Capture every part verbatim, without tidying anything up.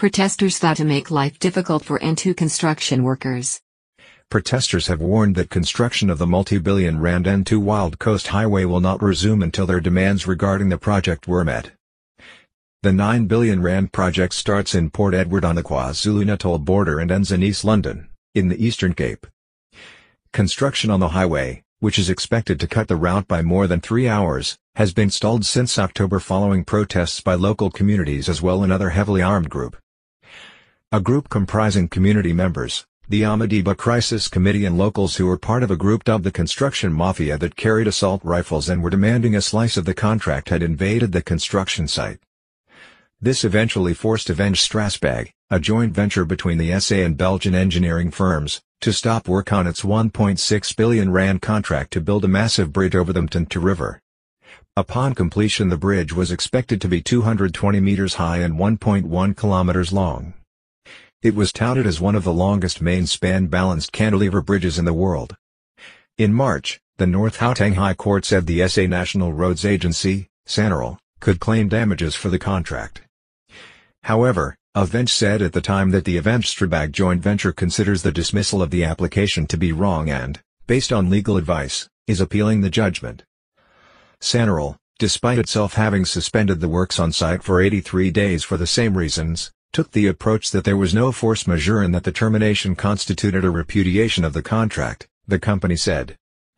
Protesters vow to make life difficult for N two construction workers. Protesters have warned that construction of the multi-billion rand N two Wild Coast Highway will not resume until their demands regarding the project were met. The nine billion rand project starts in Port Edward on the KwaZulu-Natal border and ends in East London, in the Eastern Cape. Construction on the highway, which is expected to cut the route by more than three hours, has been stalled since October following protests by local communities as well as another heavily armed group. A group comprising community members, the Amadiba Crisis Committee and locals who were part of a group dubbed the Construction Mafia that carried assault rifles and were demanding a slice of the contract had invaded the construction site. This eventually forced Aveng Strasbag, a joint venture between the S A and Belgian engineering firms, to stop work on its one point six billion rand contract to build a massive bridge over the Mtintha River. Upon completion, the bridge was expected to be two hundred twenty meters high and one point one kilometers long. It was touted as one of the longest main-span balanced cantilever bridges in the world. In March, the North Gauteng High Court said the S A National Roads Agency, SANRAL, could claim damages for the contract. However, Aveng said at the time that the Aveng Strasbag joint venture considers the dismissal of the application to be wrong and, based on legal advice, is appealing the judgment. SANRAL, despite itself having suspended the works on site for eighty-three days for the same reasons, took the approach that there was no force majeure and that the termination constituted a repudiation of the contract, the company said.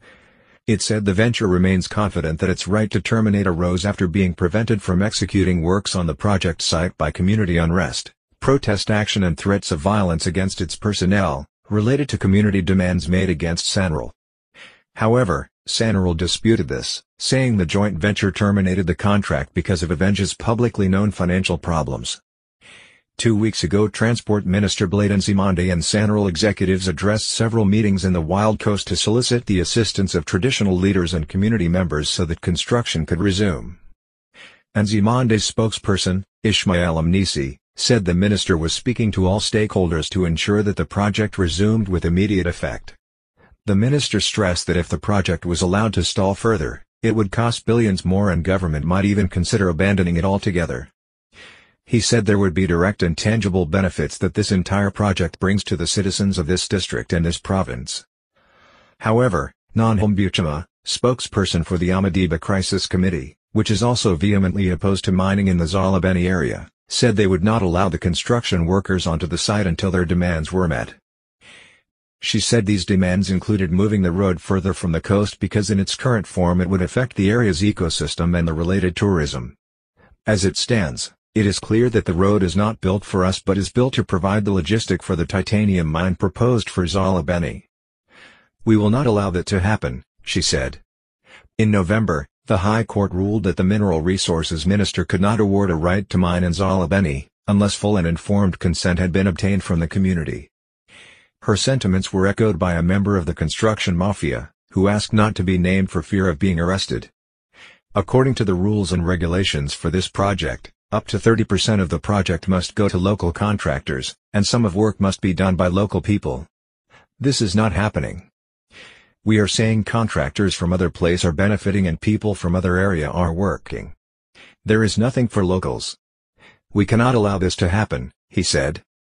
It said the venture remains confident that its right to terminate arose after being prevented from executing works on the project site by community unrest, protest action and threats of violence against its personnel, related to community demands made against SANRAL. However, SANRAL disputed this, saying the joint venture terminated the contract because of Aveng's publicly known financial problems. Two weeks ago, Transport Minister Blade Nzimande and SANRAL executives addressed several meetings in the Wild Coast to solicit the assistance of traditional leaders and community members so that construction could resume. Nzimande's spokesperson, Ishmael Amnisi, said the minister was speaking to all stakeholders to ensure that the project resumed with immediate effect. The minister stressed that if the project was allowed to stall further, it would cost billions more and government might even consider abandoning it altogether. He said there would be direct and tangible benefits that this entire project brings to the citizens of this district and this province. However, Nonhom Buchema, spokesperson for the Amadiba Crisis Committee, which is also vehemently opposed to mining in the Xalabeni area, said they would not allow the construction workers onto the site until their demands were met. She said these demands included moving the road further from the coast because in its current form it would affect the area's ecosystem and the related tourism. As it stands, it is clear that the road is not built for us but is built to provide the logistic for the titanium mine proposed for Xalabeni. We will not allow that to happen, she said. In November, the High Court ruled that the Mineral Resources Minister could not award a right to mine in Xalabeni, unless full and informed consent had been obtained from the community. Her sentiments were echoed by a member of the Construction Mafia, who asked not to be named for fear of being arrested. According to the rules and regulations for this project, up to thirty percent of the project must go to local contractors, and some of work must be done by local people. This is not happening. We are saying contractors from other place are benefiting and people from other area are working. There is nothing for locals. We cannot allow this to happen, he said.